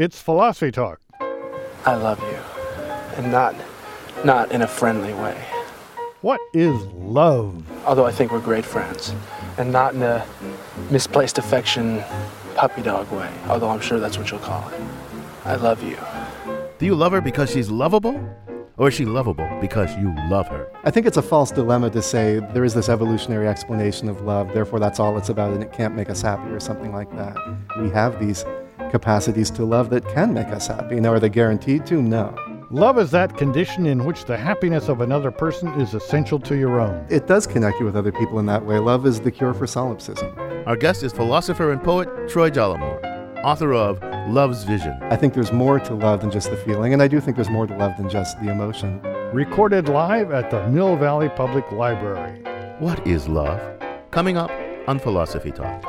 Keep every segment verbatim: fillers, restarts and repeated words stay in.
It's Philosophy Talk. I love you, and not, not in a friendly way. What is love? Although I think we're great friends, and not in a misplaced affection, puppy dog way, although I'm sure that's what you'll call it. I love you. Do you love her because she's lovable? Or is she lovable because you love her? I think it's a false dilemma to say there is this evolutionary explanation of love, therefore that's all it's about and it can't make us happy or something like that. We have these capacities to love that can make us happy. Now, are they guaranteed to? No. Love is that condition in which the happiness of another person is essential to your own. It does connect you with other people in that way. Love is the cure for solipsism. Our guest is philosopher and poet Troy Dollimore, author of Love's Vision. I think there's more to love than just the feeling, and I do think there's more to love than just the emotion. Recorded live at the Mill Valley Public Library. What is love? Coming up on Philosophy Talk.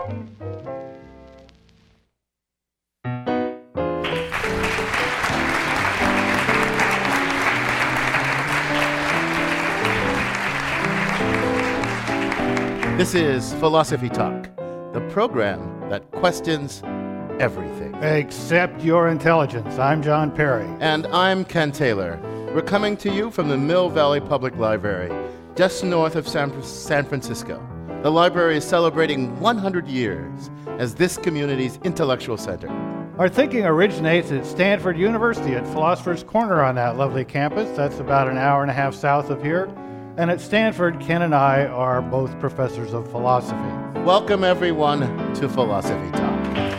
This is Philosophy Talk, the program that questions everything. Except your intelligence. I'm John Perry. And I'm Ken Taylor. We're coming to you from the Mill Valley Public Library, just north of San, San Francisco. The library is celebrating one hundred years as this community's intellectual center. Our thinking originates at Stanford University at Philosopher's Corner on that lovely campus. That's about an hour and a half south of here. And at Stanford, Ken and I are both professors of philosophy. Welcome, everyone, to Philosophy Talk.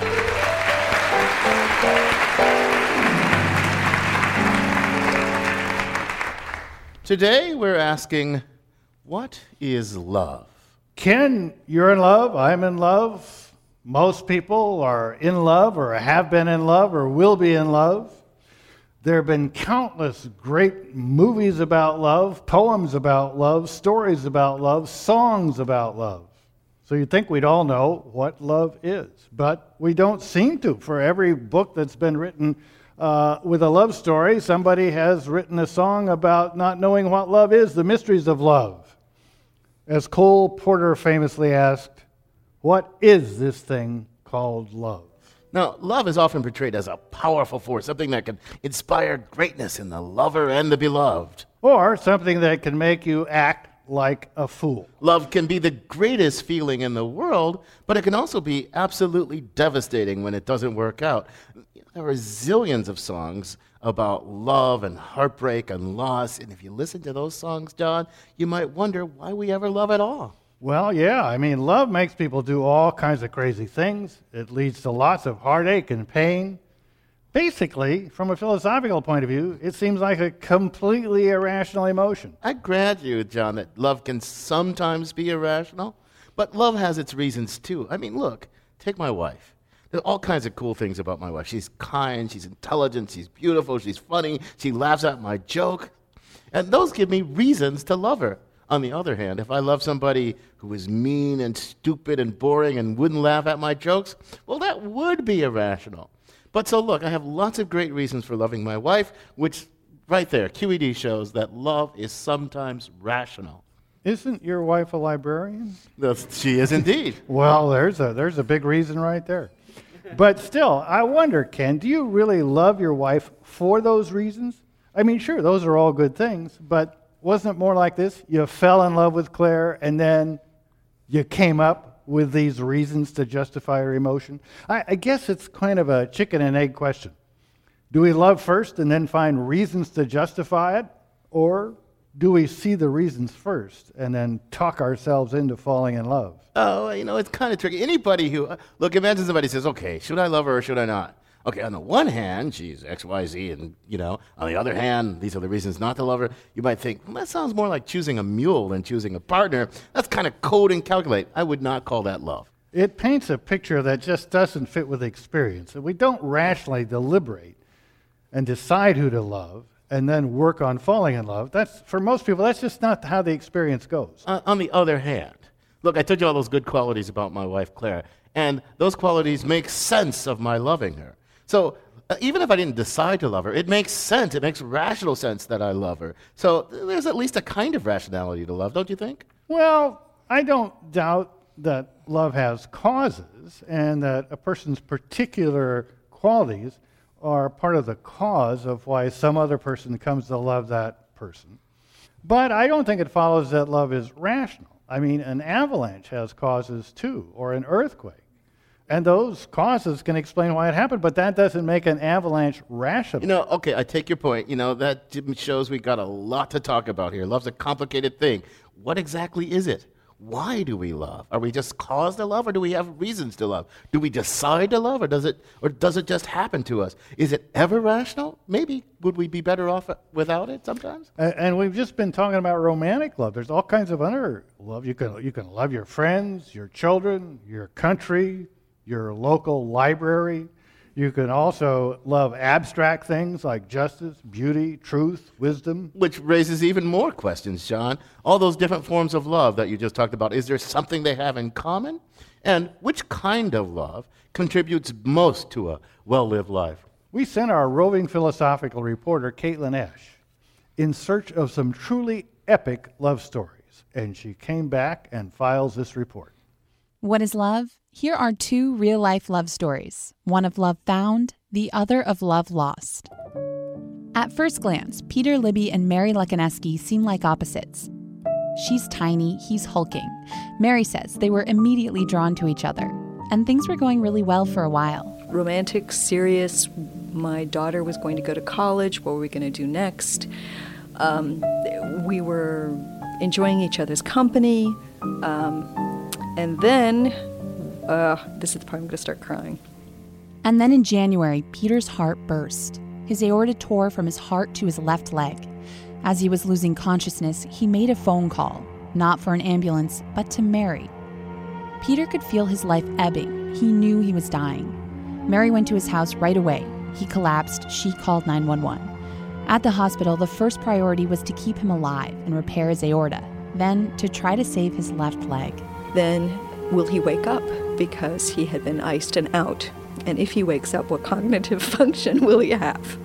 Today, we're asking, what is love? Ken, you're in love. I'm in love. Most people are in love or have been in love or will be in love. There have been countless great movies about love, poems about love, stories about love, songs about love. So you'd think we'd all know what love is, but we don't seem to. For every book that's been written uh, with a love story, somebody has written a song about not knowing what love is, the mysteries of love. As Cole Porter famously asked, what is this thing called love? Now, love is often portrayed as a powerful force, something that can inspire greatness in the lover and the beloved. Or something that can make you act like a fool. Love can be the greatest feeling in the world, but it can also be absolutely devastating when it doesn't work out. There are zillions of songs about love and heartbreak and loss, and if you listen to those songs, John, you might wonder why we ever love at all. Well, yeah, I mean, love makes people do all kinds of crazy things. It leads to lots of heartache and pain. Basically, from a philosophical point of view, it seems like a completely irrational emotion. I grant you, John, that love can sometimes be irrational, but love has its reasons too. I mean, look, take my wife. There are all kinds of cool things about my wife. She's kind, she's intelligent, she's beautiful, she's funny, she laughs at my joke. And those give me reasons to love her. On the other hand, if I love somebody who is mean and stupid and boring and wouldn't laugh at my jokes, well, that would be irrational. But so look, I have lots of great reasons for loving my wife, which right there, Q E D shows that love is sometimes rational. Isn't your wife a librarian? That's, she is indeed. Well, there's a, there's a big reason right there. But still, I wonder, Ken, do you really love your wife for those reasons? I mean, sure, those are all good things, but wasn't it more like this? You fell in love with Claire, and then you came up with these reasons to justify your emotion? I, I guess it's kind of a chicken and egg question. Do we love first and then find reasons to justify it? Or do we see the reasons first and then talk ourselves into falling in love? Oh, you know, it's kind of tricky. Anybody who, look, imagine somebody says, okay, should I love her or should I not? Okay, on the one hand, she's X, Y, Z, and, you know, on the other hand, these are the reasons not to love her. You might think, well, that sounds more like choosing a mule than choosing a partner. That's kind of code and calculate. I would not call that love. It paints a picture that just doesn't fit with experience. We don't rationally deliberate and decide who to love and then work on falling in love. That's, for most people, that's just not how the experience goes. Uh, on the other hand, look, I told you all those good qualities about my wife, Claire, and those qualities make sense of my loving her. So uh, even if I didn't decide to love her, it makes sense. It makes rational sense that I love her. So there's at least a kind of rationality to love, don't you think? Well, I don't doubt that love has causes and that a person's particular qualities are part of the cause of why some other person comes to love that person. But I don't think it follows that love is rational. I mean, an avalanche has causes too, or an earthquake. And those causes can explain why it happened, but that doesn't make an avalanche rational. You know, okay, I take your point. You know, that shows we got a lot to talk about here. Love's a complicated thing. What exactly is it? Why do we love? Are we just caused to love, or do we have reasons to love? Do we decide to love, or does it, or does it just happen to us? Is it ever rational? Maybe. Would we be better off without it sometimes? And, and we've just been talking about romantic love. There's all kinds of other love. You can you can love your friends, your children, your country, your local library. You can also love abstract things like justice, beauty, truth, wisdom. Which raises even more questions, John. All those different forms of love that you just talked about, is there something they have in common? And which kind of love contributes most to a well-lived life? We sent our roving philosophical reporter, Caitlin Esch, in search of some truly epic love stories, and she came back and files this report. What is love? Here are two real-life love stories, one of love found, the other of love lost. At first glance, Peter Libby and Mary Lukaneski seem like opposites. She's tiny, he's hulking. Mary says they were immediately drawn to each other, and things were going really well for a while. Romantic, serious. My daughter was going to go to college. What were we going to do next? Um, we were enjoying each other's company. Um, and then... Uh, this is the part I'm going to start crying. And then in January, Peter's heart burst. His aorta tore from his heart to his left leg. As he was losing consciousness, he made a phone call, not for an ambulance, but to Mary. Peter could feel his life ebbing. He knew he was dying. Mary went to his house right away. He collapsed. She called nine one one. At the hospital, the first priority was to keep him alive and repair his aorta, then to try to save his left leg. Then, will he wake up? Because he had been iced and out. And if he wakes up, what cognitive function will he have?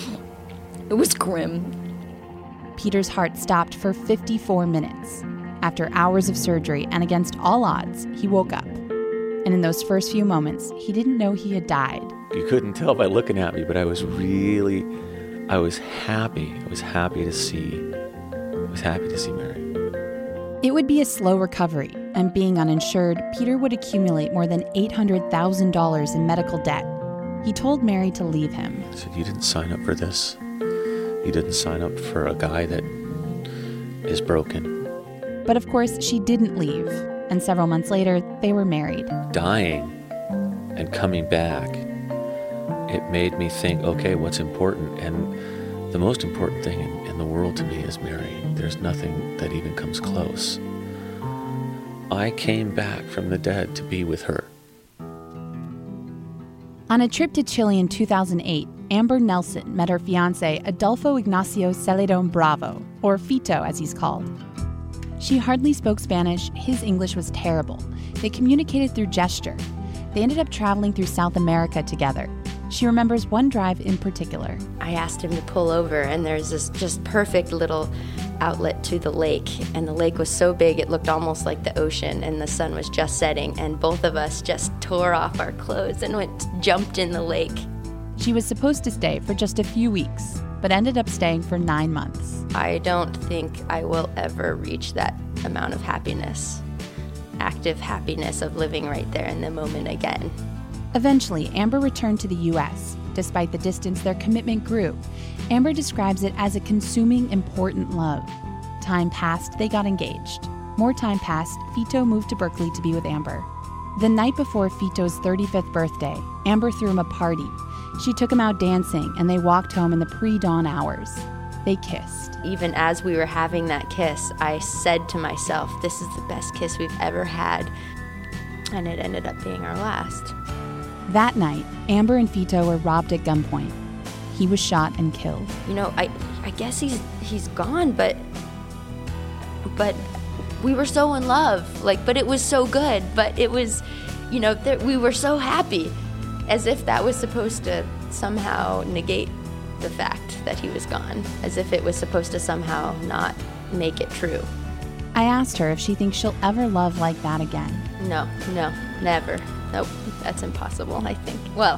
It was grim. Peter's heart stopped for fifty-four minutes. After hours of surgery and against all odds, he woke up. And in those first few moments, he didn't know he had died. You couldn't tell by looking at me, but I was really, I was happy. I was happy to see, I was happy to see Mary. It would be a slow recovery, and being uninsured, Peter would accumulate more than eight hundred thousand dollars in medical debt. He told Mary to leave him. I said, you didn't sign up for this. You didn't sign up for a guy that is broken. But of course, she didn't leave, and several months later, they were married. Dying and coming back, it made me think, okay, what's important? And the most important thing in, in the world to me is Mary. There's nothing that even comes close. I came back from the dead to be with her. On a trip to Chile in two thousand eight, Amber Nelson met her fiancé, Adolfo Ignacio Celedon Bravo, or Fito as he's called. She hardly spoke Spanish. His English was terrible. They communicated through gesture. They ended up traveling through South America together. She remembers one drive in particular. I asked him to pull over, and there's this just perfect little outlet to the lake. And the lake was so big, it looked almost like the ocean, and the sun was just setting. And both of us just tore off our clothes and went jumped in the lake. She was supposed to stay for just a few weeks, but ended up staying for nine months. I don't think I will ever reach that amount of happiness, active happiness of living right there in the moment again. Eventually, Amber returned to the U S. Despite the distance, their commitment grew. Amber describes it as a consuming, important love. Time passed, they got engaged. More time passed, Fito moved to Berkeley to be with Amber. The night before Fito's thirty-fifth birthday, Amber threw him a party. She took him out dancing, and they walked home in the pre-dawn hours. They kissed. Even as we were having that kiss, I said to myself, this is the best kiss we've ever had. And it ended up being our last. That night, Amber and Fito were robbed at gunpoint. He was shot and killed. You know, I I guess he's he's gone, but but we were so in love. Like, but it was so good. But it was, you know, th- we were so happy, as if that was supposed to somehow negate the fact that he was gone, as if it was supposed to somehow not make it true. I asked her if she thinks she'll ever love like that again. No, no, never. Nope, that's impossible, I think. Well,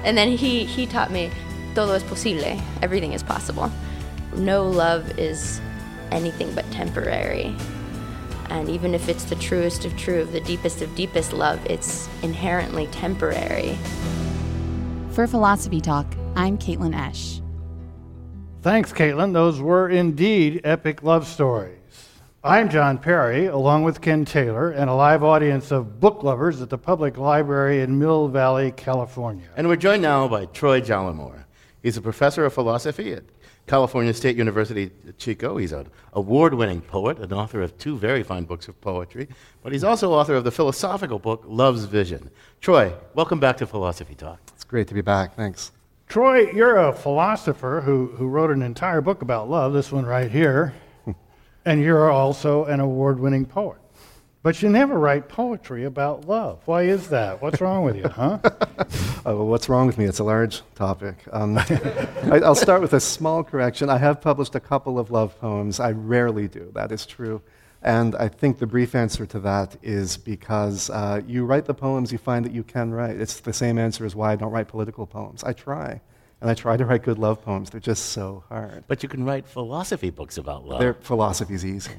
And then he, he taught me, todo es posible, everything is possible. No love is anything but temporary. And even if it's the truest of true, the deepest of deepest love, it's inherently temporary. For Philosophy Talk, I'm Caitlin Esch. Thanks, Caitlin. Those were indeed epic love stories. I'm John Perry, along with Ken Taylor, and a live audience of book lovers at the Public Library in Mill Valley, California. And we're joined now by Troy Jallimore. He's a professor of philosophy at California State University, Chico. He's an award-winning poet, an author of two very fine books of poetry, but he's also author of the philosophical book, Love's Vision. Troy, welcome back to Philosophy Talk. It's great to be back. Thanks. Troy, you're a philosopher who, who wrote an entire book about love, this one right here, and you're also an award-winning poet. But you never write poetry about love. Why is that? What's wrong with you, huh? Oh, well, what's wrong with me? It's a large topic. Um, I, I'll start with a small correction. I have published a couple of love poems. I rarely do. That is true. And I think the brief answer to that is because uh, you write the poems you find that you can write. It's the same answer as why I don't write political poems. I try. And I try to write good love poems. They're just so hard. But you can write philosophy books about love. Their philosophy's easy.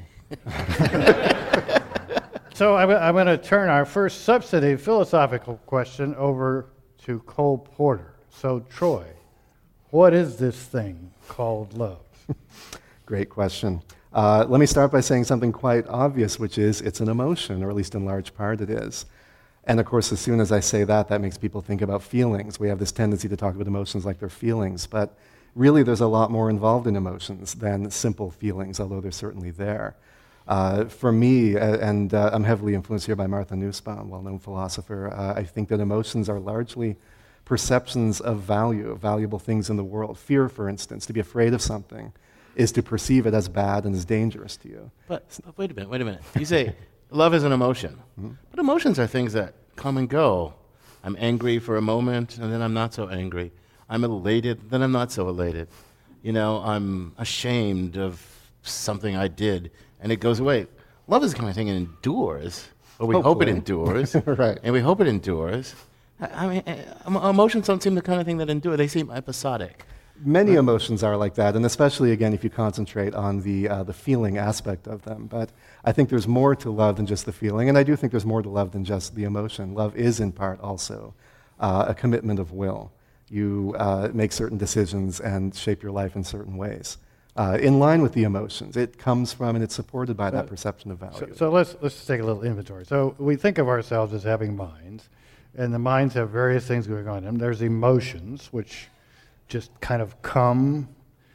So I'm, I'm going to turn our first substantive philosophical question over to Cole Porter. So Troy, what is this thing called love? Great question. Uh, let me start by saying something quite obvious, which is it's an emotion, or at least in large part it is. And of course, as soon as I say that, that makes people think about feelings. We have this tendency to talk about emotions like they're feelings, but really there's a lot more involved in emotions than simple feelings, although they're certainly there. Uh, for me, uh, and uh, I'm heavily influenced here by Martha Nussbaum, well-known philosopher, uh, I think that emotions are largely perceptions of value, of valuable things in the world. Fear, for instance, to be afraid of something is to perceive it as bad and as dangerous to you. But, but wait a minute, wait a minute. You say love is an emotion, mm-hmm. but emotions are things that come and go. I'm angry for a moment, and then I'm not so angry. I'm elated, then I'm not so elated. You know, I'm ashamed of something I did, and it goes away. Love is the kind of thing that endures, or we Hopefully. hope it endures, Right. and we hope it endures. I, I mean, uh, emotions don't seem the kind of thing that endure. They seem episodic. Many emotions are like that, and especially, again, if you concentrate on the uh, the feeling aspect of them. But I think there's more to love than just the feeling, and I do think there's more to love than just the emotion. Love is, in part, also uh, a commitment of will. You uh, make certain decisions and shape your life in certain ways. Uh, in line with the emotions. It comes from and it's supported by that perception of value. So, so let's let's just take a little inventory. So we think of ourselves as having minds, and the minds have various things going on in them. There's emotions, which just kind of come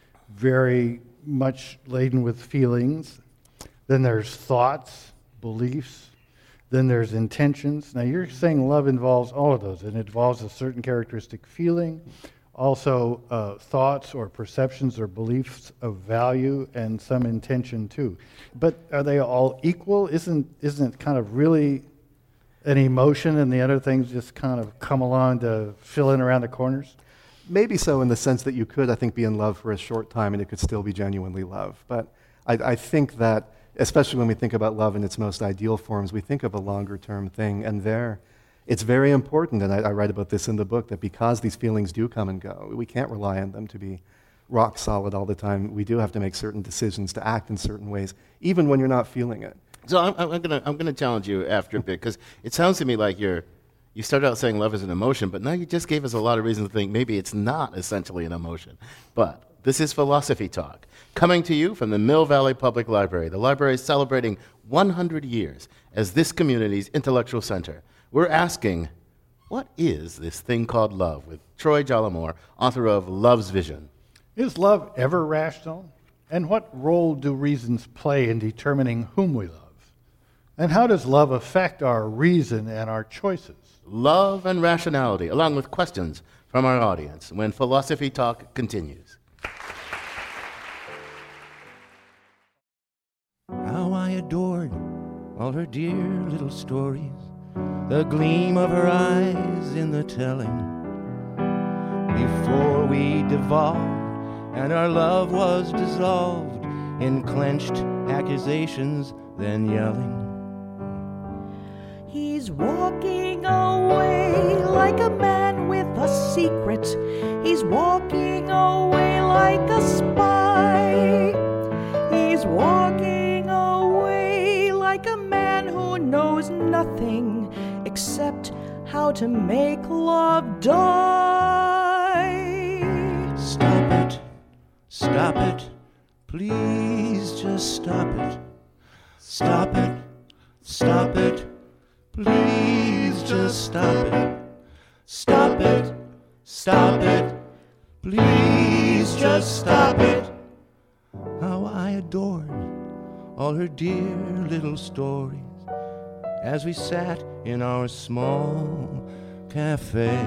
very much laden with feelings. Then there's thoughts, beliefs. Then there's intentions. Now you're saying love involves all of those, and it involves a certain characteristic feeling, also uh, thoughts or perceptions or beliefs of value, and some intention too. But are they all equal? Isn't isn't it kind of really an emotion and the other things just kind of come along to fill in around the corners? Maybe so, in the sense that you could, I think, be in love for a short time and it could still be genuinely love. But I, I think that, especially when we think about love in its most ideal forms, we think of a longer term thing, and there it's very important, and I, I write about this in the book, that because these feelings do come and go, we can't rely on them to be rock solid all the time. We do have to make certain decisions to act in certain ways, even when you're not feeling it. So I'm, I'm gonna I'm gonna challenge you after a bit, because it sounds to me like you're you started out saying love is an emotion, but now you just gave us a lot of reason to think maybe it's not essentially an emotion. But this is Philosophy Talk, coming to you from the Mill Valley Public Library. The library is celebrating one hundred years as this community's intellectual center. We're asking, what is this thing called love? With Troy Jallimore, author of Love's Vision. Is love ever rational? And what role do reasons play in determining whom we love? And how does love affect our reason and our choices? Love and rationality, along with questions from our audience, when Philosophy Talk continues. How I adored all her dear little stories, the gleam of her eyes in the telling. Before we devolved and our love was dissolved in clenched accusations, then yelling. He's walking away like a man with a secret. He's walking away like a spy. He's walking away like a man who knows nothing except how to make love die. Stop it, stop it, please just stop it. Stop it, stop it, please just stop it. Stop it, stop it, please just stop it. How I adored all her dear little stories as we sat in our small cafe.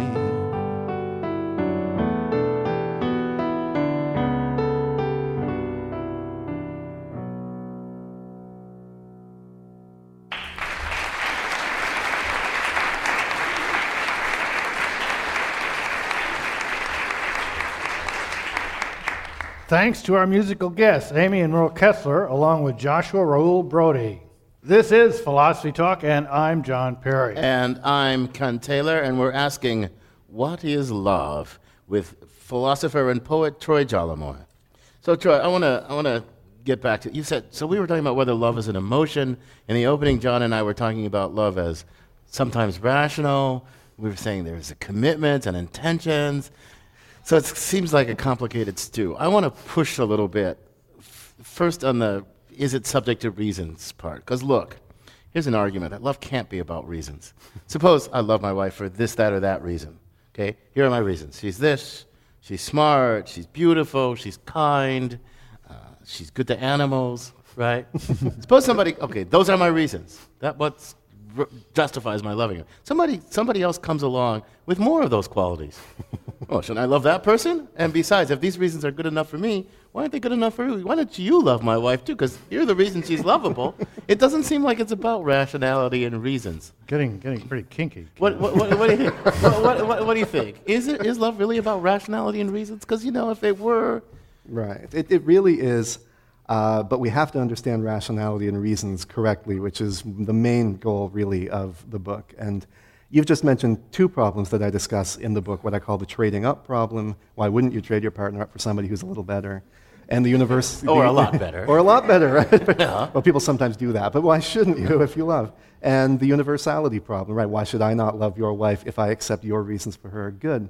Thanks to our musical guests, Amy and Merle Kessler, along with Joshua Raoul Brody. This is Philosophy Talk, and I'm John Perry. And I'm Ken Taylor, and we're asking, what is love? With philosopher and poet Troy Jollimore. So, Troy, I want to I want to get back to, you said, so we were talking about whether love is an emotion. In the opening, John and I were talking about love as sometimes rational. We were saying there's a commitment and intentions. So it seems like a complicated stew. I want to push a little bit. F- first on the is it subject to reasons part. Because look, here's an argument that love can't be about reasons. Suppose I love my wife for this, that, or that reason. Okay, here are my reasons. She's this, she's smart, she's beautiful, she's kind, uh, she's good to animals, right? Suppose somebody, okay, those are my reasons. That what r- justifies my loving her. Somebody, somebody else comes along with more of those qualities. Oh, shouldn't I love that person? And besides, if these reasons are good enough for me, why aren't they good enough for you? Why don't you love my wife too? Because you're the reason she's lovable. It doesn't seem like it's about rationality and reasons. Getting getting pretty kinky. What, what, what, what, do, you think? what, what, what, what do you think? Is it is love really about rationality and reasons? Because, you know, if it were... Right. It, it really is, uh, but we have to understand rationality and reasons correctly, which is the main goal, really, of the book. And you've just mentioned two problems that I discuss in the book, what I call the trading up problem. Why wouldn't you trade your partner up for somebody who's a little better? And the universe... Or the, a lot better. Or a lot better, right? Yeah. Well, people sometimes do that, but why shouldn't you if you love? And the universality problem, right? Why should I not love your wife if I accept your reasons for her good?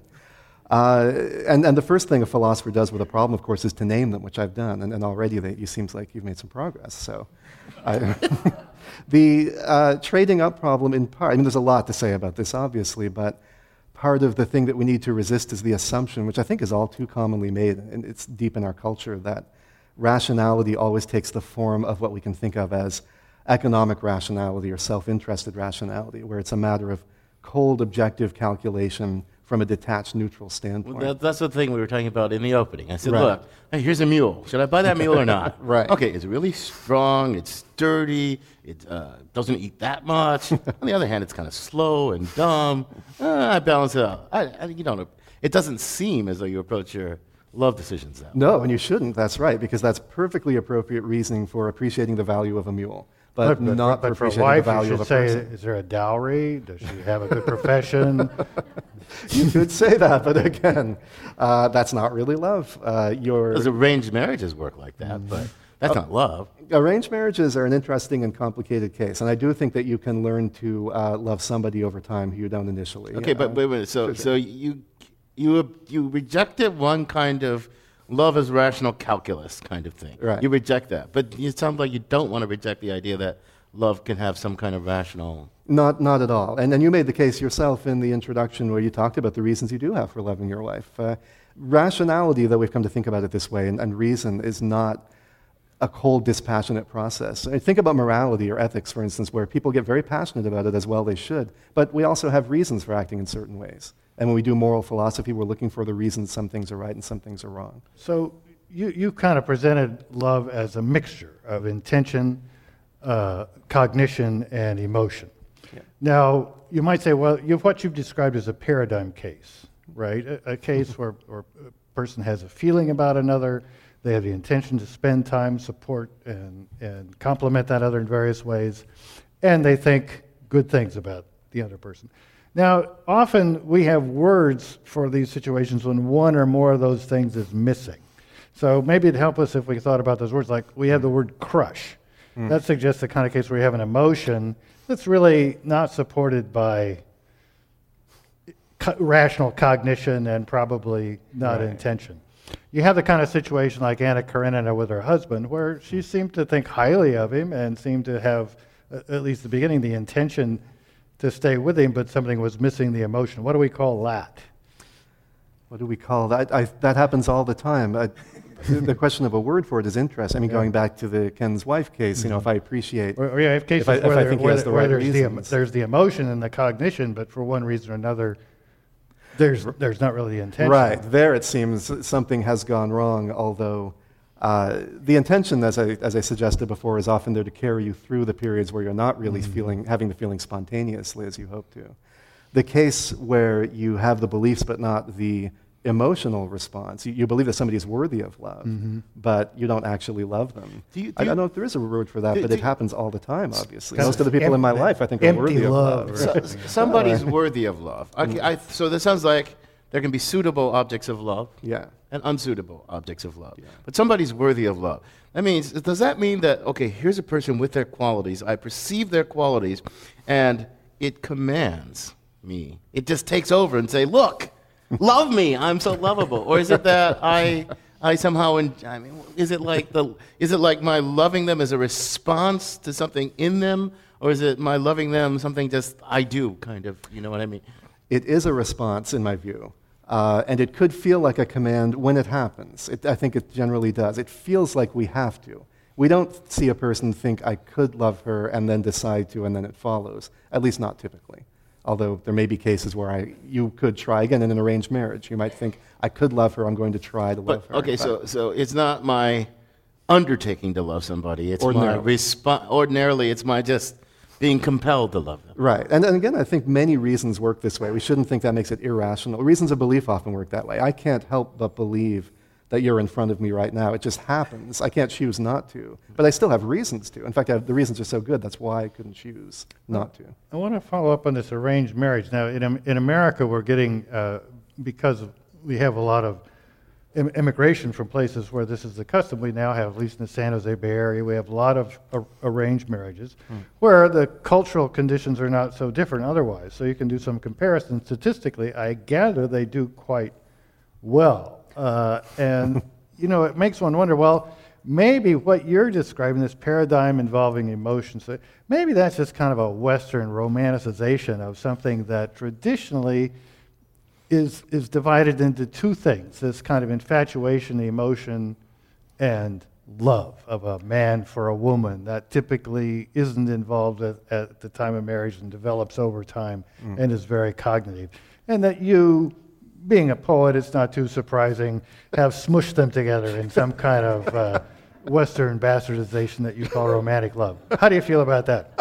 Uh, and, and the first thing a philosopher does with a problem, of course, is to name them, which I've done. And, and already they, it seems like you've made some progress. So, I, the uh, trading up problem, in part, I mean, there's a lot to say about this, obviously, but part of the thing that we need to resist is the assumption, which I think is all too commonly made, and it's deep in our culture, that rationality always takes the form of what we can think of as economic rationality or self-interested rationality, where it's a matter of cold, objective calculation from a detached, neutral standpoint. Well, that, that's the thing we were talking about in the opening. I said, Right. look, hey, here's a mule. Should I buy that mule or not? Right. Okay, it's really strong, it's sturdy, it uh, doesn't eat that much. On the other hand, it's kind of slow and dumb. Uh, I balance it out. I, I, you don't, it doesn't seem as though you approach your love decisions that way. No, and you shouldn't, that's right, because that's perfectly appropriate reasoning for appreciating the value of a mule, but, But, but, not but for for a appreciating wife, the value you of a should say, person. is there a dowry? Does she have a good profession? You could say that, but again, uh, that's not really love. Uh, your Because arranged marriages work like that, but that's not love. Arranged marriages are an interesting and complicated case, and I do think that you can learn to uh, love somebody over time who you don't initially. Okay, but uh, wait a minute. So, sure. so you, you, you rejected one kind of love as rational calculus kind of thing. Right. You reject that, but it sounds like you don't want to reject the idea that love can have some kind of rational. Not, not at all. And, and you made the case yourself in the introduction where you talked about the reasons you do have for loving your wife. Uh, rationality, though we've come to think about it this way, and, and reason is not a cold, dispassionate process. I think about morality or ethics, for instance, where people get very passionate about it, as well they should. But we also have reasons for acting in certain ways. And when we do moral philosophy, we're looking for the reasons some things are right and some things are wrong. So you, you kind of presented love as a mixture of intention, uh, cognition, and emotion. Yeah. Now, you might say, well, you've, what you've described as a paradigm case, right? A, a case where, where a person has a feeling about another, they have the intention to spend time, support, and, and compliment that other in various ways, and they think good things about the other person. Now, often we have words for these situations when one or more of those things is missing. So maybe it'd help us if we thought about those words, like we have the word crush. Mm. That suggests the kind of case where you have an emotion that's really not supported by co- rational cognition and probably not right. intention. You have the kind of situation like Anna Karenina with her husband, where she seemed to think highly of him and seemed to have, at least at the beginning, the intention to stay with him, but something was missing the emotion. What do we call that? What do we call that? I, that happens all the time. I, the question of a word for it is interesting. I mean, yeah. going back to the Ken's wife case, mm-hmm. you know, if I appreciate... Or, or yeah, if cases if I, where, if I there, think where, the where right there's, reasons. the, there's the emotion and the cognition, but for one reason or another, there's there's not really the intention. Right. There it seems something has gone wrong, although uh, the intention, as I, as I suggested before, is often there to carry you through the periods where you're not really mm-hmm. feeling, having the feeling spontaneously as you hope to. The case where you have the beliefs but not the emotional response, you, you believe that somebody is worthy of love, mm-hmm. but you don't actually love them. Do you, do I don't know if there is a word for that, do, but it happens all the time, obviously. Most of the people em- in my life, I think, are worthy love. of love. So, somebody's worthy of love. Okay, I, so this sounds like there can be suitable objects of love yeah. and unsuitable objects of love. Yeah. But somebody's worthy of love. That means, does that mean that, okay, here's a person with their qualities, I perceive their qualities, and it commands me. It just takes over and say, look, love me, I'm so lovable. Or is it that I I somehow, in, I mean, is it like the is it like my loving them as a response to something in them, or is it my loving them something just I do, kind of, you know what I mean? It is a response, in my view. Uh, and it could feel like a command when it happens. It, I think it generally does. It feels like we have to. We don't see a person think, I could love her, and then decide to, and then it follows. At least not typically. Although there may be cases where I, you could try, again, in an arranged marriage. You might think, I could love her, I'm going to try to but, love her. Okay, so, so it's not my undertaking to love somebody. It's ordinarily. my response. Ordinarily, it's my just being compelled to love them. Right. And, and again, I think many reasons work this way. We shouldn't think that makes it irrational. Reasons of belief often work that way. I can't help but believe that you're in front of me right now. It just happens. I can't choose not to. But I still have reasons to. In fact, I have, the reasons are so good, that's why I couldn't choose not to. I want to follow up on this arranged marriage. Now, in, in America, we're getting, uh, because of, we have a lot of im- immigration from places where this is the custom, we now have, at least in the San Jose Bay Area, we have a lot of ar- arranged marriages hmm. where the cultural conditions are not so different otherwise. So you can do some comparison. Statistically, I gather they do quite well. Uh, and, you know, it makes one wonder, well, maybe what you're describing, this paradigm involving emotions, maybe that's just kind of a Western romanticization of something that traditionally is is divided into two things, this kind of infatuation, the emotion, and love of a man for a woman that typically isn't involved at, at the time of marriage and develops over time mm. and is very cognitive. And that you, being a poet, it's not too surprising, have smushed them together in some kind of uh, Western bastardization that you call romantic love. How do you feel about that?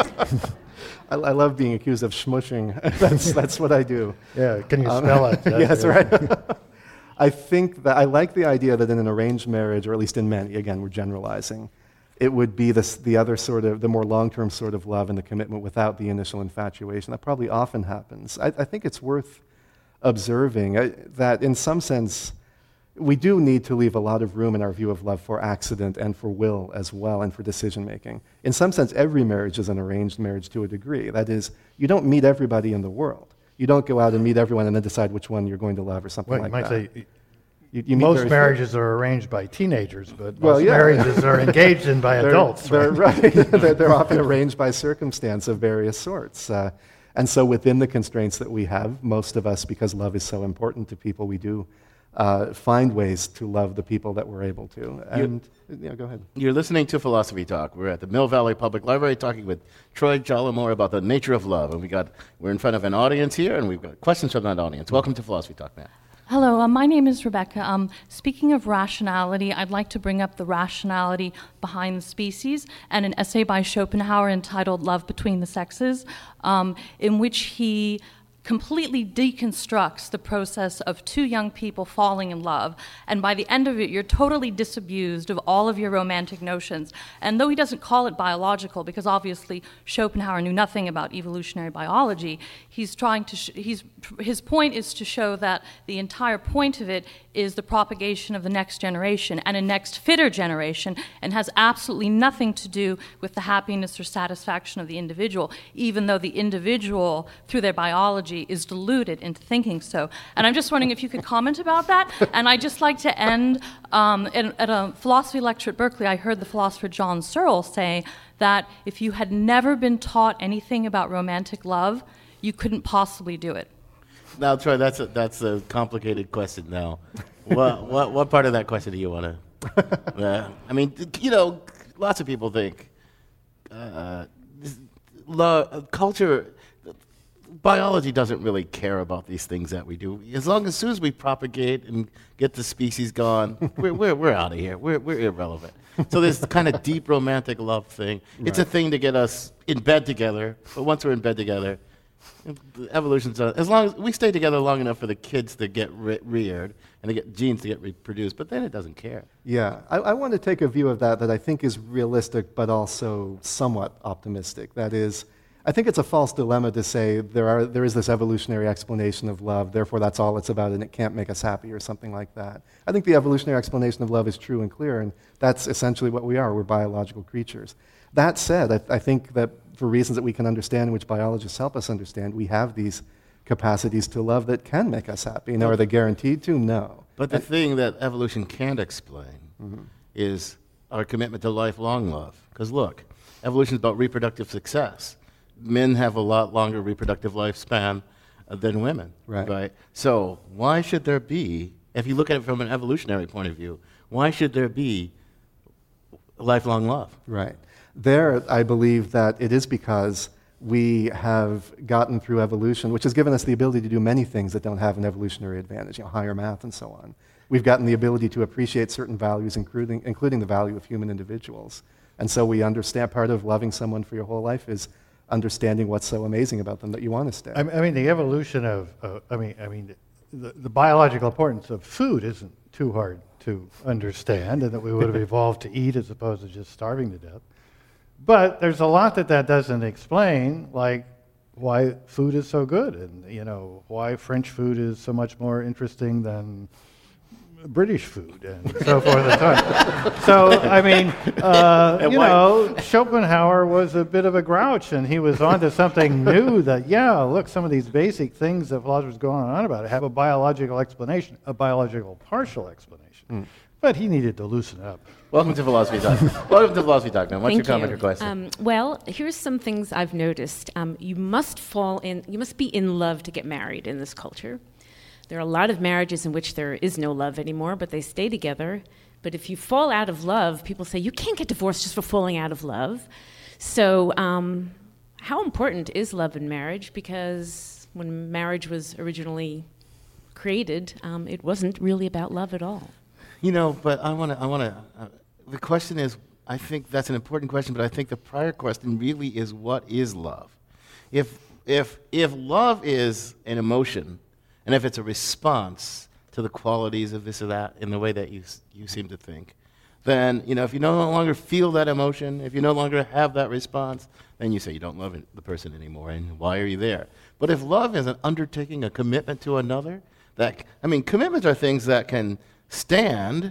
I, I love being accused of smushing. that's that's what I do. Yeah, can you spell um, it? That's yes, right. I think that I like the idea that in an arranged marriage, or at least in many, again, we're generalizing, it would be this, the other sort of, the more long-term sort of love and the commitment without the initial infatuation. That probably often happens. I, I think it's worth observing uh, that in some sense we do need to leave a lot of room in our view of love for accident and for will as well, and for decision making. In some sense, every marriage is an arranged marriage to a degree. That is, you don't meet everybody in the world. You don't go out and meet everyone and then decide which one you're going to love or something well, like you might that. Say, you, you most marriages few. are arranged by teenagers, but well, most yeah. marriages are engaged in by they're, adults. They're, right? right. they're, they're often arranged by circumstance of various sorts. Uh, And so within the constraints that we have, most of us, because love is so important to people, we do uh, find ways to love the people that we're able to. And, you, you know, go ahead. You're listening to Philosophy Talk. We're at the Mill Valley Public Library talking with Troy Jollimore about the nature of love. And we got, we're in front of an audience here, and we've got questions from that audience. Welcome to Philosophy Talk, Matt. Hello, uh, my name is Rebecca. Um, speaking of rationality, I'd like to bring up the rationality behind the species and an essay by Schopenhauer entitled Love Between the Sexes, um, in which he completely deconstructs the process of two young people falling in love. And by the end of it, you're totally disabused of all of your romantic notions. And though he doesn't call it biological, because obviously Schopenhauer knew nothing about evolutionary biology, he's trying to, sh- he's, his point is to show that the entire point of it is the propagation of the next generation and a next fitter generation, and has absolutely nothing to do with the happiness or satisfaction of the individual, even though the individual, through their biology, is deluded into thinking so. And I'm just wondering if you could comment about that. And I'd just like to end, um, at, at a philosophy lecture at Berkeley, I heard the philosopher John Searle say that if you had never been taught anything about romantic love, you couldn't possibly do it. Now, Troy, that's a, that's a complicated question now. what, what, what part of that question do you want to... uh, I mean, you know, lots of people think uh, love, culture... Biology doesn't really care about these things that we do. As long as, as soon as we propagate and get the species gone, we're, we're, we're out of here. We're, we're irrelevant. So this kind of deep romantic love thing, right. It's a thing to get us in bed together. But once we're in bed together, evolution's done. As long as we stay together long enough for the kids to get re- reared and to get genes to get reproduced, but then it doesn't care. Yeah, I, I want to take a view of that that I think is realistic, but also somewhat optimistic. That is, I think it's a false dilemma to say there are there is this evolutionary explanation of love, therefore that's all it's about and it can't make us happy or something like that. I think the evolutionary explanation of love is true and clear, and that's essentially what we are. We're biological creatures. That said, I, I think that for reasons that we can understand, which biologists help us understand, we have these capacities to love that can make us happy. Now, are they guaranteed to? No. But the and, thing that evolution can't explain mm-hmm. is our commitment to lifelong love. Because look, evolution is about reproductive success. Men have a lot longer reproductive lifespan uh, than women, right. right? So why should there be, if you look at it from an evolutionary point of view, why should there be lifelong love? Right. There, I believe that it is because we have gotten through evolution, which has given us the ability to do many things that don't have an evolutionary advantage, you know, higher math and so on. We've gotten the ability to appreciate certain values, including, including the value of human individuals. And so we understand part of loving someone for your whole life is understanding what's so amazing about them that you want to stay. I mean, the evolution of, uh, I mean, I mean, the, the biological importance of food isn't too hard to understand, and that we would have evolved to eat as opposed to just starving to death. But there's a lot that that doesn't explain, like why food is so good, and you know why French food is so much more interesting than British food, and so forth and so on. So, I mean, uh, you know, Schopenhauer was a bit of a grouch, and he was onto something new that, yeah, look, some of these basic things that philosophers go on and on about it have a biological explanation, a biological partial explanation. Mm. But he needed to loosen up. Welcome to Philosophy Talk. Welcome to Philosophy Talk, man. What's Thank your comment you. or question? Um, well, here's some things I've noticed. Um, you must fall in, you must be in love to get married in this culture. There are a lot of marriages in which there is no love anymore, but they stay together. But if you fall out of love, people say, you can't get divorced just for falling out of love. So um, how important is love in marriage? Because when marriage was originally created, um, it wasn't really about love at all. You know, but I want to, I want to, uh, the question is, I think that's an important question, but I think the prior question really is, what is love? If, if, if love is an emotion, and if it's a response to the qualities of this or that in the way that you you seem to think, then, you know, if you no longer feel that emotion, if you no longer have that response, then you say you don't love it, the person anymore, and why are you there? But if love is an undertaking, a commitment to another, that, I mean, commitments are things that can stand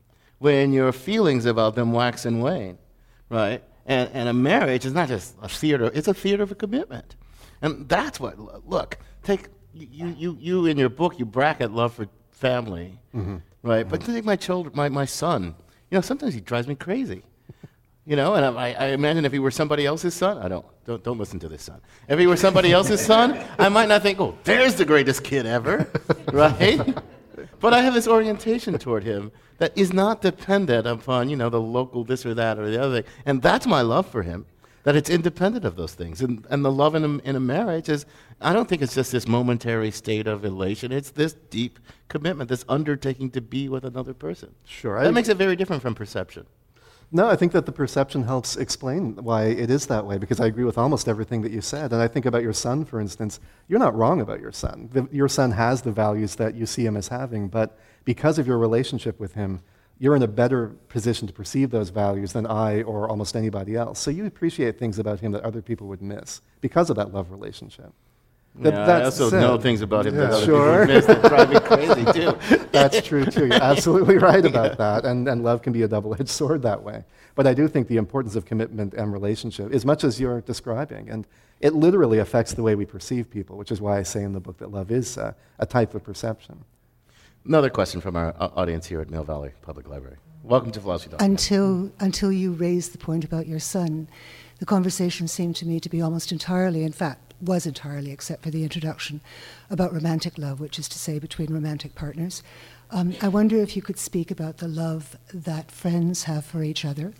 when your feelings about them wax and wane, right? And, and a marriage is not just a theater, it's a theater of a commitment. And that's what, look, take... You, you, you in your book, you bracket love for family, mm-hmm. right? Mm-hmm. But take my children, my, my son. You know, sometimes he drives me crazy. You know, and I, I imagine if he were somebody else's son, I don't, don't, don't listen to this son. If he were somebody else's son, I might not think, oh, there's the greatest kid ever, right? But I have this orientation toward him that is not dependent upon, you know, the local this or that or the other thing. And that's my love for him. That it's independent of those things. And, and the love in a, in a marriage is, I don't think it's just this momentary state of elation. It's this deep commitment, this undertaking to be with another person. Sure. That I, makes it very different from perception. No, I think that the perception helps explain why it is that way, because I agree with almost everything that you said. And I think about your son, for instance. You're not wrong about your son. The, your son has the values that you see him as having, but because of your relationship with him, you're in a better position to perceive those values than I or almost anybody else. So you appreciate things about him that other people would miss because of that love relationship. That, yeah, I also said, know things about him yeah, that other sure. people miss that drive me crazy, too. That's true, too. You're absolutely right about that. And, and love can be a double-edged sword that way. But I do think the importance of commitment and relationship, as much as you're describing, and it literally affects the way we perceive people, which is why I say in the book that love is uh, a type of perception. Another question from our uh, audience here at Mill Valley Public Library. Welcome to Philosophy Talk. Until, until you raised the point about your son, the conversation seemed to me to be almost entirely, in fact, was entirely, except for the introduction, about romantic love, which is to say between romantic partners. Um, I wonder if you could speak about the love that friends have for each other,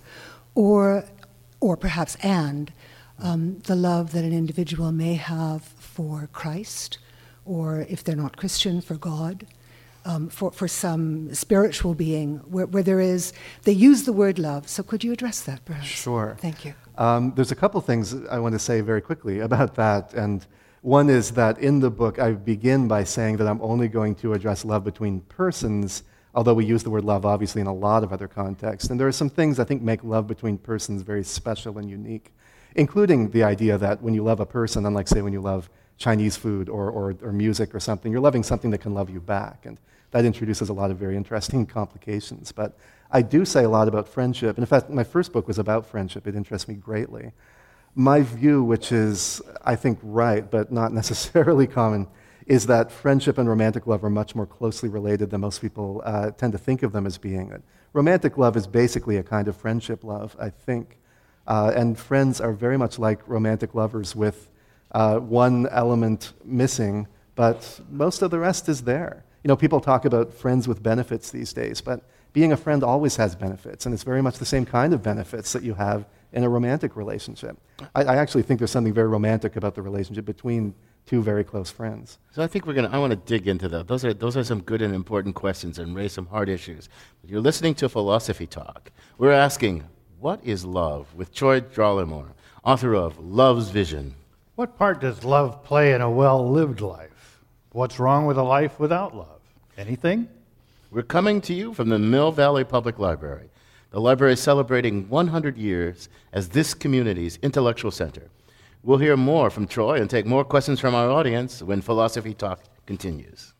or, or perhaps and, um, the love that an individual may have for Christ, or if they're not Christian, for God, um, for, for some spiritual being, where, where there is, they use the word love. So could you address that, perhaps? Sure. Thank you. Um, there's a couple things I want to say very quickly about that. And one is that in the book, I begin by saying that I'm only going to address love between persons, although we use the word love obviously in a lot of other contexts. And there are some things I think make love between persons very special and unique, including the idea that when you love a person, unlike, say, when you love Chinese food or, or, or music or something, you're loving something that can love you back. And that introduces a lot of very interesting complications. But I do say a lot about friendship. And in fact, my first book was about friendship. It interests me greatly. My view, which is, I think, right, but not necessarily common, is that friendship and romantic love are much more closely related than most people uh, tend to think of them as being. Romantic love is basically a kind of friendship love, I think. Uh, and friends are very much like romantic lovers with uh, one element missing, but most of the rest is there. You know, people talk about friends with benefits these days, but being a friend always has benefits, and it's very much the same kind of benefits that you have in a romantic relationship. I, I actually think there's something very romantic about the relationship between two very close friends. So I think we're gonna. I want to dig into that. Those are those are some good and important questions and raise some hard issues. You're listening to Philosophy Talk. We're asking, what is love? With Troy Dollimore, author of Love's Vision. What part does love play in a well-lived life? What's wrong with a life without love? Anything? We're coming to you from the Mill Valley Public Library. The library is celebrating one hundred years as this community's intellectual center. We'll hear more from Troy and take more questions from our audience when Philosophy Talk continues.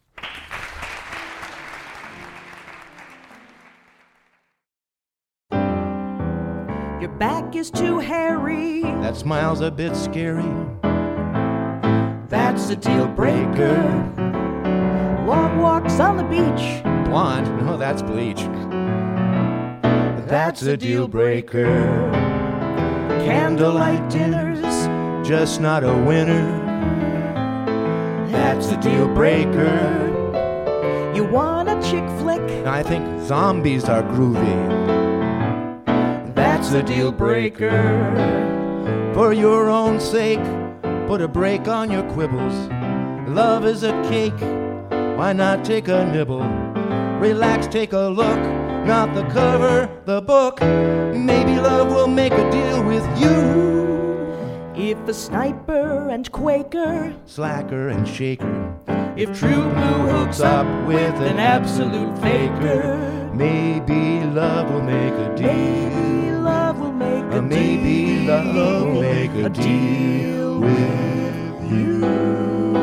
Your back is too hairy. That smile's a bit scary. That's a deal breaker. Long walks on the beach. Blonde? No, that's bleach. That's a deal breaker. Candlelight dinners. Just not a winner. That's a deal breaker. You want a chick flick? I think zombies are groovy. That's a deal breaker. For your own sake, put a break on your quibbles. Love is a cake. Why not take a nibble? Relax, take a look. Not the cover, the book. Maybe love will make a deal with you. If a sniper and Quaker, slacker and shaker, if True Blue hooks up with an absolute faker, maybe love will make a deal. Maybe love will make a uh, maybe deal. Maybe love will make a, a deal with you.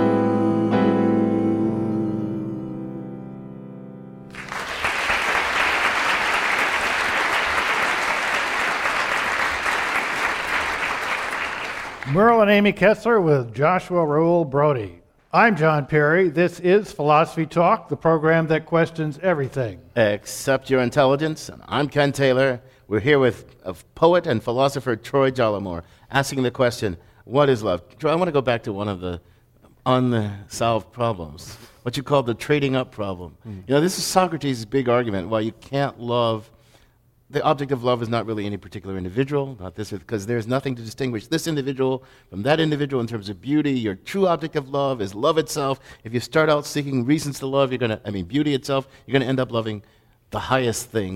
Merle and Amy Kessler with Joshua Raoul Brody. I'm John Perry. This is Philosophy Talk, the program that questions everything except your intelligence. And I'm Ken Taylor. We're here with a poet and philosopher Troy Dollimore, asking the question, what is love? Troy, I want to go back to one of the unsolved problems, what you call the trading up problem. Mm. You know, this is Socrates' big argument, why you can't love. The object of love is not really any particular individual, not this, because there's nothing to distinguish this individual from that individual in terms of beauty. Your true object of love is love itself. If you start out seeking reasons to love, you're going to, I mean, beauty itself, you're going to end up loving the highest thing,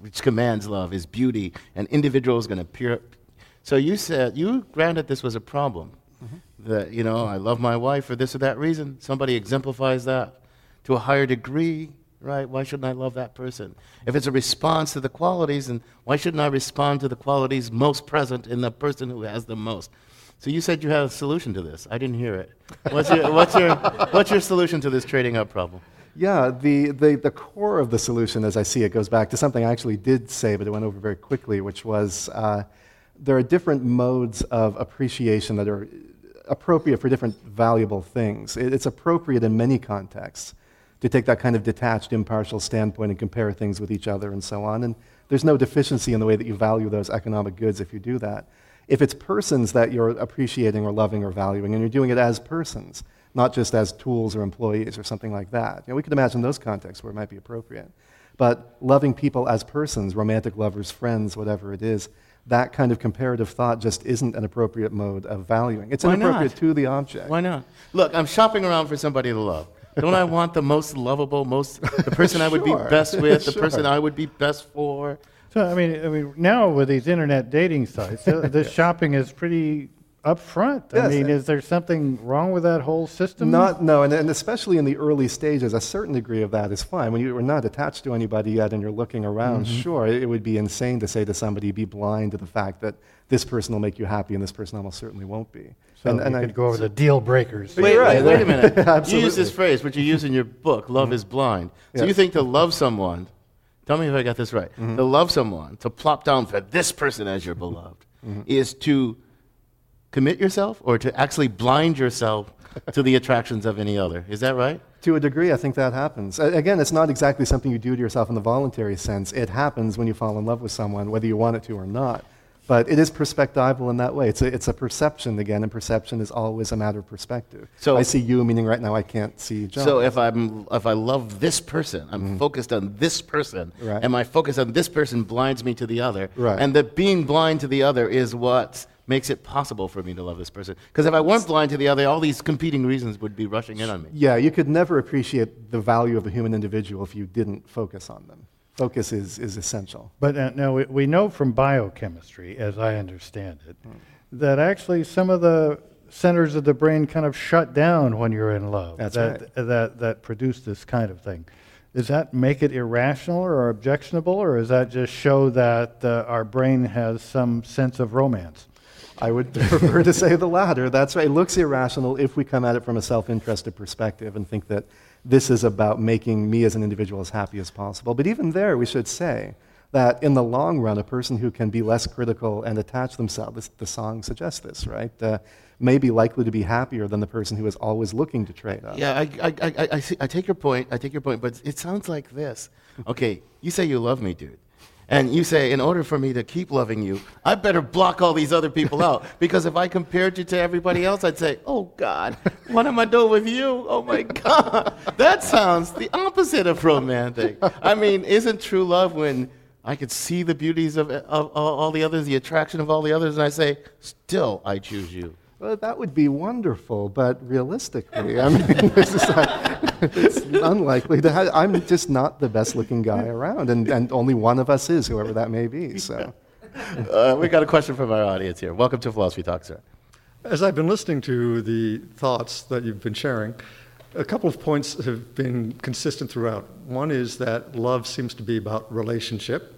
which commands love, is beauty, and individual is going to appear. So you said, you granted this was a problem. Mm-hmm. That, you know, I love my wife for this or that reason. Somebody exemplifies that to a higher degree, right? Why shouldn't I love that person? If it's a response to the qualities, then why shouldn't I respond to the qualities most present in the person who has them most? So you said you had a solution to this. I didn't hear it. What's your, what's your, what's your solution to this trading up problem? Yeah, the, the, the core of the solution, as I see it, goes back to something I actually did say, but it went over very quickly, which was uh, there are different modes of appreciation that are appropriate for different valuable things. It, it's appropriate in many contexts to take that kind of detached, impartial standpoint and compare things with each other and so on. And there's no deficiency in the way that you value those economic goods if you do that. If it's persons that you're appreciating or loving or valuing, and you're doing it as persons, not just as tools or employees or something like that, you know, we can imagine those contexts where it might be appropriate. But loving people as persons, romantic lovers, friends, whatever it is, that kind of comparative thought just isn't an appropriate mode of valuing. It's Why inappropriate not? to the object. Why not? Look, I'm shopping around for somebody to love. Don't I want the most lovable, most the person I would be Sure. best with, the Sure. person I would be best for? So I mean, I mean, now with these internet dating sites, uh, this shopping is pretty upfront. I Yes, mean, and- is there something wrong with that whole system? Not, no, and, and especially in the early stages, a certain degree of that is fine. When you're not attached to anybody yet and you're looking around, Mhm. sure, it, it would be insane to say to somebody, be blind to the fact that this person will make you happy and this person almost certainly won't be. So and, you and could I, go over the deal breakers. Wait, You're wait, right. wait a minute. You Absolutely. use this phrase, which you use in your book, love is blind. So Yes. you think to love someone, tell me if I got this right, Mhm. to love someone, to plop down for this person as your beloved, Mhm. is to commit yourself or to actually blind yourself to the attractions of any other. Is that right? To a degree, I think that happens. A- Again, it's not exactly something you do to yourself in the voluntary sense. It happens when you fall in love with someone, whether you want it to or not. But it is perspectival in that way. It's a, it's a perception, again, and perception is always a matter of perspective. So- I see you, meaning right now I can't see John. So if I'm if I love this person, I'm focused on this person, Right. and my focus on this person blinds me to the other, Right. and that being blind to the other is what makes it possible for me to love this person. Because if I weren't blind to the other, all these competing reasons would be rushing in on me. Yeah, you could never appreciate the value of a human individual if you didn't focus on them. Focus is, is essential. But uh, now we, we know from biochemistry, as I understand it, that actually some of the centers of the brain kind of shut down when you're in love. That's that, right. That, that produce this kind of thing. Does that make it irrational or objectionable, or does that just show that uh, our brain has some sense of romance? I would prefer to say the latter. That's right. It looks irrational if we come at it from a self-interested perspective and think that this is about making me as an individual as happy as possible. But even there, we should say that in the long run, a person who can be less critical and attach themselves, this, the song suggests this, right, uh, may be likely to be happier than the person who is always looking to trade up. Yeah, I, I, I, I, see, I take your point. I take your point, but it sounds like this. Okay, you say you love me, dude. And you say, in order for me to keep loving you, I better block all these other people out. Because if I compared you to everybody else, I'd say, oh, God, what am I doing with you? Oh, my God. That sounds the opposite of romantic. I mean, isn't true love when I could see the beauties of, of, of all the others, the attraction of all the others, and I say, still, I choose you? Well, that would be wonderful, but realistically, I mean, this is not, it's unlikely to have, I'm just not the best-looking guy around, and, and only one of us is, whoever that may be. So, uh, we got a question from our audience here. Welcome to Philosophy Talk, sir. As I've been listening to the thoughts that you've been sharing, a couple of points have been consistent throughout. One is that love seems to be about relationship.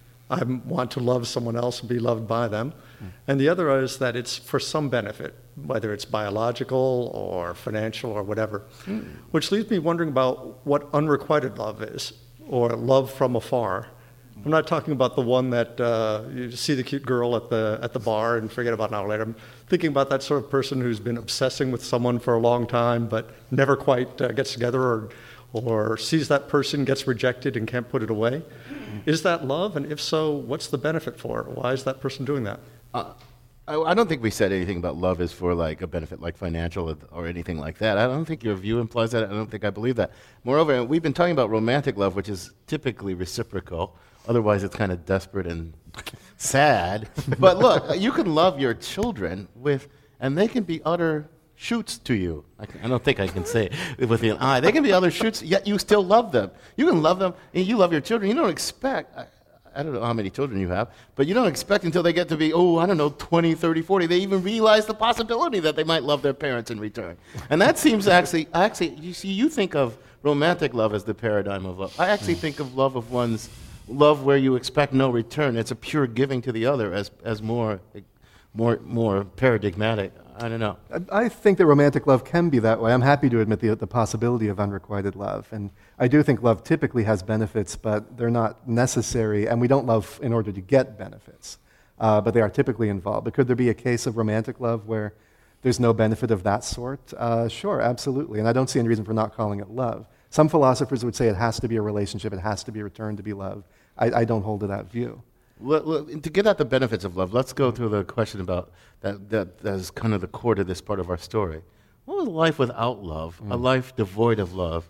I want to love someone else and be loved by them. And the other is that it's for some benefit, whether it's biological or financial or whatever, mm. which leaves me wondering about what unrequited love is, or love from afar. I'm not talking about the one that uh, you see the cute girl at the at the bar and forget about an hour later. I'm thinking about that sort of person who's been obsessing with someone for a long time but never quite uh, gets together, or or sees that person, gets rejected, and can't put it away. Is that love? And if so, what's the benefit for it? Why is that person doing that? Uh, I, I don't think we said anything about love is for like a benefit like financial or anything like that. I don't think your view implies that. I don't think I believe that. Moreover, we've been talking about romantic love, which is typically reciprocal. Otherwise, it's kind of desperate and sad. But look, you can love your children with, and they can be utter shoots to you. I, can, I don't think I can say it with an eye. They can be other shoots, yet you still love them. You can love them, and you love your children. You don't expect. I, I don't know how many children you have, but you don't expect until they get to be, oh, I don't know, twenty, thirty, forty, they even realize the possibility that they might love their parents in return. And that seems actually, actually, you see, you think of romantic love as the paradigm of love. I actually think of love of one's love where you expect no return. It's a pure giving to the other as as more more more paradigmatic. I don't know. I think that romantic love can be that way. I'm happy to admit the, the possibility of unrequited love. And I do think love typically has benefits, but they're not necessary, and we don't love in order to get benefits. Uh, but they are typically involved. But could there be a case of romantic love where there's no benefit of that sort? Uh, sure, absolutely. And I don't see any reason for not calling it love. Some philosophers would say it has to be a relationship, it has to be returned to be love. I, I don't hold to that view. Well, well, to get at the benefits of love, let's go through the question about that, that, that is kind of the core to this part of our story. What would a life without love, mm. a life devoid of love,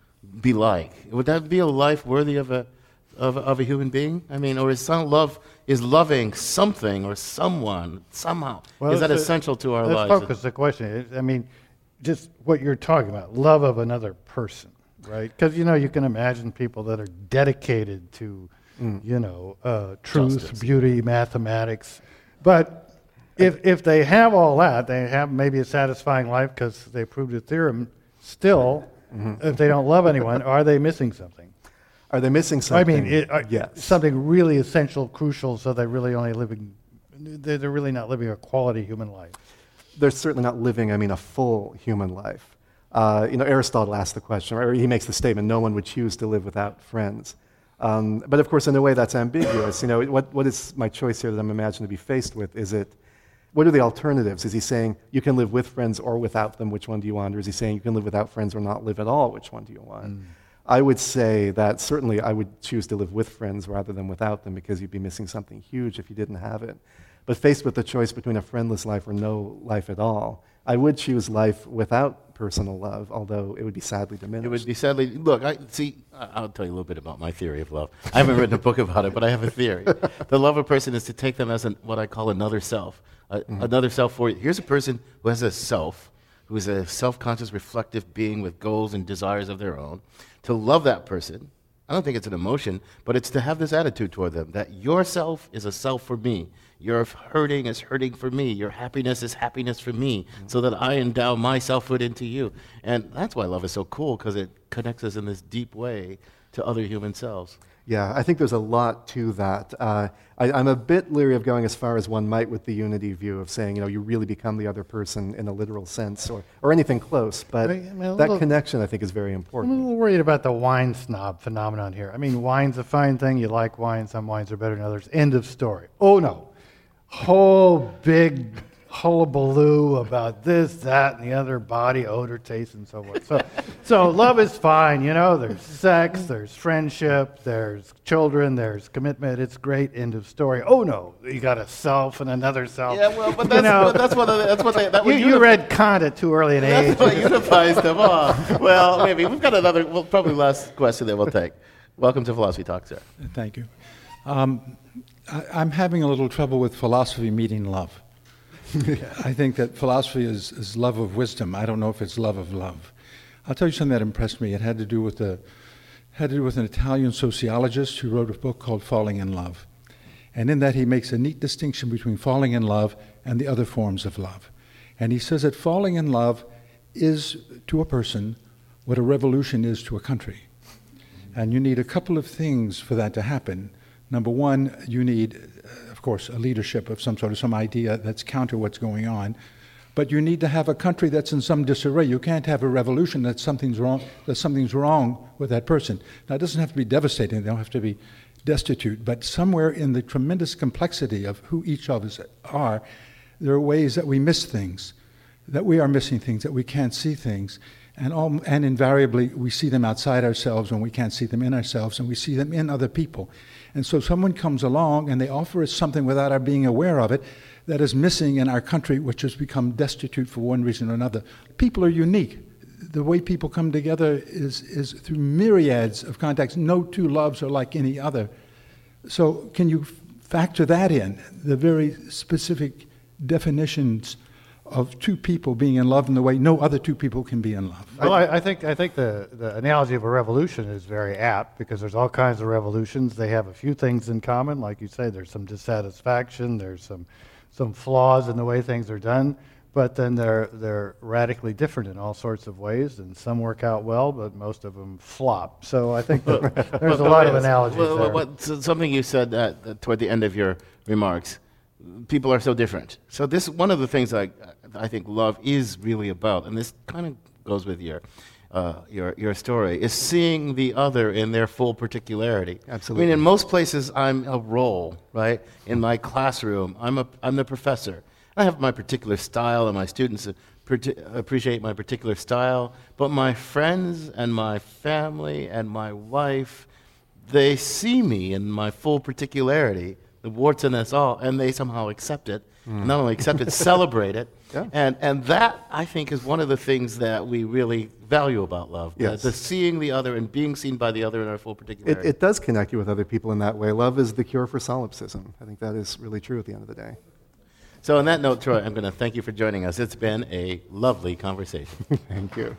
be like? Would that be a life worthy of a, of, of a human being? I mean, or is some love, is loving something or someone somehow, well, is that essential to our let's lives? Let's focus the question. I mean, just what you're talking about, love of another person, right? Because, you know, you can imagine people that are dedicated to Mm. you know, uh, truth, Justice. beauty, mathematics. But if if they have all that, they have maybe a satisfying life because they proved a theorem. Still, mm-hmm. if they don't love anyone, are they missing something? Are they missing something? I mean, it, are, yes. something really essential, crucial, so they're really only living, they're really not living a quality human life. They're certainly not living, I mean, a full human life. Uh, you know, Aristotle asked the question, or he makes the statement, no one would choose to live without friends. Um, but of course, in a way, that's ambiguous. You know, what, what is my choice here that I'm imagining to be faced with? Is it, what are the alternatives? Is he saying you can live with friends or without them? Which one do you want? Or is he saying you can live without friends or not live at all? Which one do you want? Mm. I would say that certainly I would choose to live with friends rather than without them because you'd be missing something huge if you didn't have it. But faced with the choice between a friendless life or no life at all, I would choose life without personal love, although it would be sadly diminished. It would be sadly, look, I see, I'll tell you a little bit about my theory of love. I haven't written a book about it, but I have a theory. The love of a person is to take them as an, what I call another self, a, mm-hmm. another self for you. Here's a person who has a self, who is a self-conscious, reflective being with goals and desires of their own. To love that person, I don't think it's an emotion, but it's to have this attitude toward them, that your self is a self for me. Your hurting is hurting for me. Your happiness is happiness for me, mm-hmm. so that I endow my selfhood into you. And that's why love is so cool, because it connects us in this deep way to other human selves. Yeah, I think there's a lot to that. Uh, I, I'm a bit leery of going as far as one might with the unity view of saying, you know, you really become the other person in a literal sense or, or anything close. But I mean, I mean, that little, connection, I think, is very important. I'm a little worried about the wine snob phenomenon here. I mean, wine's a fine thing. You like wine. Some wines are better than others. End of story. Oh, no. Whole big hullabaloo about this, that, and the other, body, odor, taste, and so forth. So, so love is fine, you know. There's sex, there's friendship, there's children, there's commitment. It's great. End of story. Oh no, you got a self and another self. Yeah, well, but that's you know, what that's what that's what they, that you, you read Kant at too early an age. That's what unifies them all. Well, maybe we've got another. Well, probably last question that we'll take. Welcome to Philosophy Talk, sir. Thank you. Um, I, I'm having a little trouble with philosophy meeting love. I think that philosophy is, is love of wisdom. I don't know if it's love of love. I'll tell you something that impressed me. It had to do with a, had to do with an Italian sociologist who wrote a book called Falling in Love. And in that he makes a neat distinction between falling in love and the other forms of love. And he says that falling in love is to a person what a revolution is to a country. And you need a couple of things for that to happen. Number one, you need, uh, of course, a leadership of some sort of some idea that's counter what's going on. But you need to have a country that's in some disarray. You can't have a revolution that something's wrong, that something's wrong with that person. Now, it doesn't have to be devastating. They don't have to be destitute. But somewhere in the tremendous complexity of who each of us are, there are ways that we miss things, that we are missing things, that we can't see things. And, all, and invariably, we see them outside ourselves when we can't see them in ourselves, and we see them in other people. And so someone comes along and they offer us something without our being aware of it that is missing in our country, which has become destitute for one reason or another. People are unique. The way people come together is, is through myriads of contacts. No two loves are like any other. So can you factor that in, the very specific definitions of two people being in love in the way no other two people can be in love. Well, I, I think I think the, the analogy of a revolution is very apt because there's all kinds of revolutions. They have a few things in common, like you say. There's some dissatisfaction. There's some some flaws in the way things are done, but then they're they're radically different in all sorts of ways. And some work out well, but most of them flop. So I think that there's a lot of analogies well, there. Well, so something you said uh, toward the end of your remarks. People are so different. So this one of the things I I think love is really about, and this kind of goes with your uh, your your story, is seeing the other in their full particularity. Absolutely. I mean, in most places, I'm a role, right? In my classroom, I'm a I'm the professor. I have my particular style, and my students appreciate my particular style. But my friends and my family and my wife, they see me in my full particularity, the warts and us all, and they somehow accept it. Mm. Not only accept it, celebrate it. Yeah. And and that, I think, is one of the things that we really value about love. Yes. The, the seeing the other and being seen by the other in our full particularity. It, it does connect you with other people in that way. Love is the cure for solipsism. I think that is really true at the end of the day. So on that note, Troy, I'm going to thank you for joining us. It's been a lovely conversation. Thank you.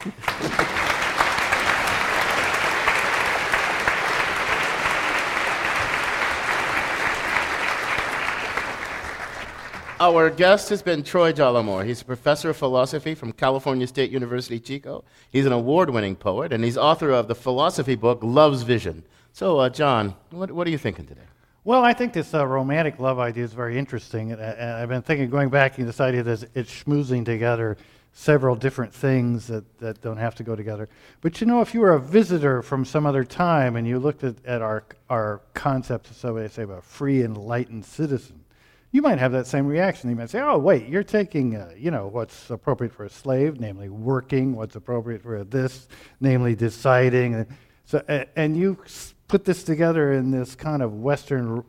Our guest has been Troy Dollimore. He's a professor of philosophy from California State University, Chico. He's an award-winning poet, and he's author of the philosophy book, Love's Vision. So, uh, John, what, what are you thinking today? Well, I think this uh, romantic love idea is very interesting. And, and I've been thinking, going back to this idea that it's schmoozing together several different things that, that don't have to go together. But you know, if you were a visitor from some other time and you looked at, at our, our concept of, so they say, about free, enlightened citizen, you might have that same reaction. You might say, oh, wait, you're taking, uh, you know, what's appropriate for a slave, namely working, what's appropriate for this, namely deciding. And, so, uh, and you put this together in this kind of Western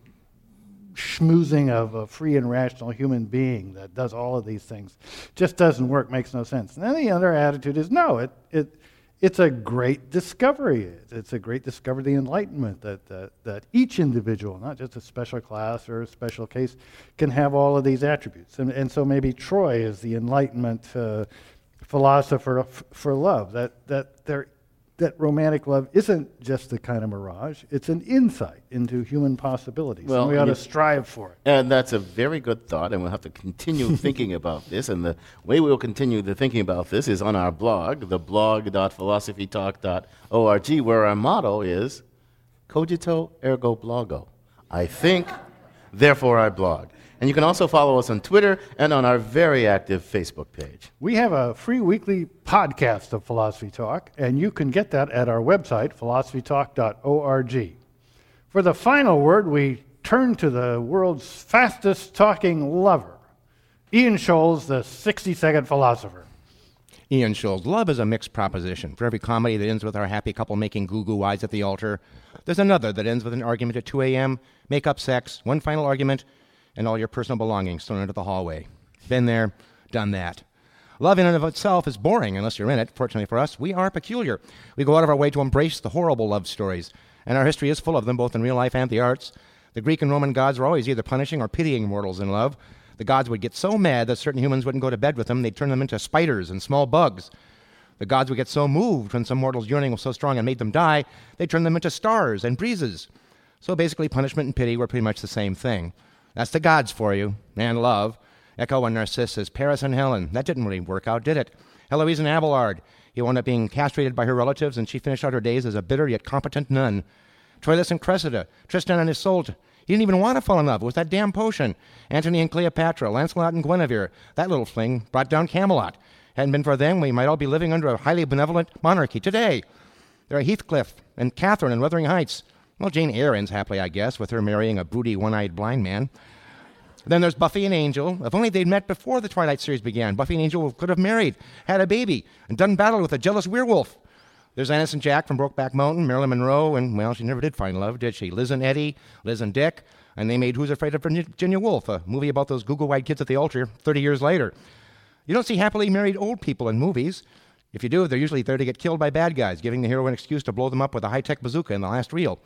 schmoozing of a free and rational human being that does all of these things. Just doesn't work, makes no sense. And then the other attitude is, no, it it it's a great discovery. It's a great discovery, the enlightenment, that, that, that each individual, not just a special class or a special case, can have all of these attributes. And, and so maybe Troy is the enlightenment uh, philosopher f- for love, that, that there that romantic love isn't just a kind of mirage, it's an insight into human possibilities. Well, and we ought to strive for it. And that's a very good thought, and we'll have to continue thinking about this. And the way we'll continue the thinking about this is on our blog, the blog dot philosophy talk dot org, where our motto is cogito ergo blogo. I think, therefore I blog. And you can also follow us on Twitter and on our very active Facebook page. We have a free weekly podcast of Philosophy Talk, and you can get that at our website, philosophy talk dot org. For the final word, we turn to the world's fastest talking lover, Ian Scholes, the sixty-second philosopher. Ian Scholes, love is a mixed proposition. For every comedy that ends with our happy couple making goo-goo eyes at the altar, there's another that ends with an argument at two a.m., make-up sex, one final argument, and all your personal belongings thrown into the hallway. Been there, done that. Love in and of itself is boring unless you're in it. Fortunately for us, we are peculiar. We go out of our way to embrace the horrible love stories, and our history is full of them, both in real life and the arts. The Greek and Roman gods were always either punishing or pitying mortals in love. The gods would get so mad that certain humans wouldn't go to bed with them, they'd turn them into spiders and small bugs. The gods would get so moved when some mortal's yearning was so strong and made them die, they'd turn them into stars and breezes. So basically, punishment and pity were pretty much the same thing. That's the gods for you, and love. Echo and Narcissus, Paris and Helen. That didn't really work out, did it? Heloise and Abelard. He wound up being castrated by her relatives, and she finished out her days as a bitter yet competent nun. Troilus and Cressida, Tristan and Isolde. He didn't even want to fall in love with that damn potion. Antony and Cleopatra, Lancelot and Guinevere. That little fling brought down Camelot. Hadn't been for them, we might all be living under a highly benevolent monarchy today. There are Heathcliff and Catherine in Wuthering Heights. Well, Jane Eyre ends happily, I guess, with her marrying a broody, one-eyed blind man. Then there's Buffy and Angel. If only they'd met before the Twilight series began. Buffy and Angel could have married, had a baby, and done battle with a jealous werewolf. There's Ennis and Jack from Brokeback Mountain, Marilyn Monroe, and, well, she never did find love, did she? Liz and Eddie, Liz and Dick, and they made Who's Afraid of Virginia Woolf, a movie about those Google-eyed kids at the altar thirty years later. You don't see happily married old people in movies. If you do, they're usually there to get killed by bad guys, giving the hero an excuse to blow them up with a high-tech bazooka in the last reel.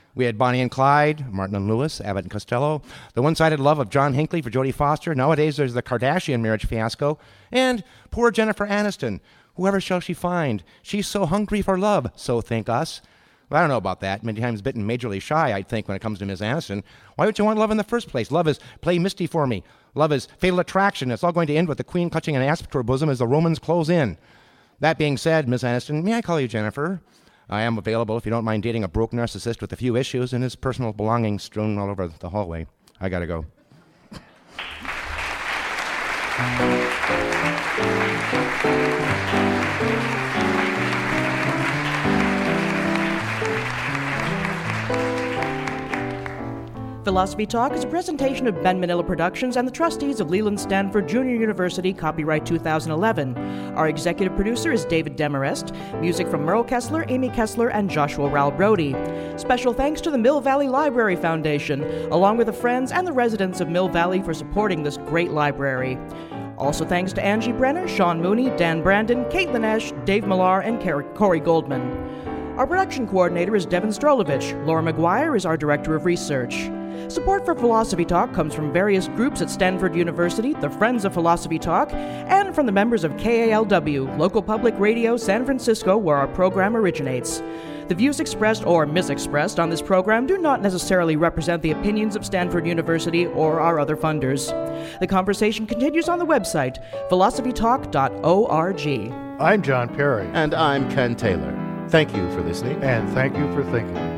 We had Bonnie and Clyde, Martin and Lewis, Abbott and Costello, the one-sided love of John Hinckley for Jodie Foster. Nowadays, there's the Kardashian marriage fiasco. And poor Jennifer Aniston. Whoever shall she find? She's so hungry for love, so think us. Well, I don't know about that. Many times bitten majorly shy, I'd think, when it comes to Miss Aniston. Why would you want love in the first place? Love is play Misty for me. Love is fatal attraction. It's all going to end with the queen clutching an asp to her bosom as the Romans close in. That being said, Miss Aniston, may I call you Jennifer? I am available if you don't mind dating a broke narcissist with a few issues and his personal belongings strewn all over the hallway. I gotta go. Philosophy Talk is a presentation of Ben Manila Productions and the trustees of Leland Stanford Junior University, copyright two thousand eleven. Our executive producer is David Demarest. Music from Merle Kessler, Amy Kessler, and Joshua Rowell Brody. Special thanks to the Mill Valley Library Foundation, along with the friends and the residents of Mill Valley for supporting this great library. Also thanks to Angie Brenner, Sean Mooney, Dan Brandon, Caitlin Esch, Dave Millar, and Corey Goldman. Our production coordinator is Devin Strolovich. Laura McGuire is our director of research. Support for Philosophy Talk comes from various groups at Stanford University, the Friends of Philosophy Talk, and from the members of K A L W, local public radio San Francisco, where our program originates. The views expressed or misexpressed on this program do not necessarily represent the opinions of Stanford University or our other funders. The conversation continues on the website, philosophy talk dot org. I'm John Perry. And I'm Ken Taylor. Thank you for listening. And thank you for thinking.